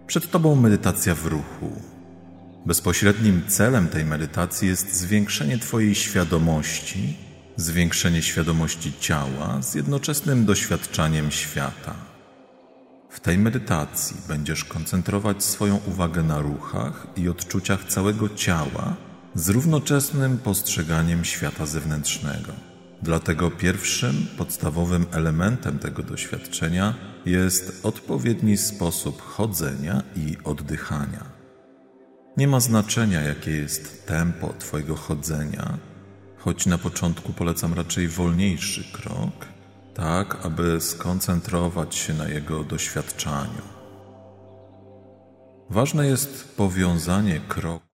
Przed Tobą medytacja w ruchu. Bezpośrednim celem tej medytacji jest zwiększenie Twojej świadomości, zwiększenie świadomości ciała z jednoczesnym doświadczaniem świata. W tej medytacji będziesz koncentrować swoją uwagę na ruchach i odczuciach całego ciała z równoczesnym postrzeganiem świata zewnętrznego. Dlatego pierwszym, podstawowym elementem tego doświadczenia jest odpowiedni sposób chodzenia i oddychania. Nie ma znaczenia, jakie jest tempo Twojego chodzenia, choć na początku polecam raczej wolniejszy krok, tak aby skoncentrować się na jego doświadczaniu. Ważne jest powiązanie kroku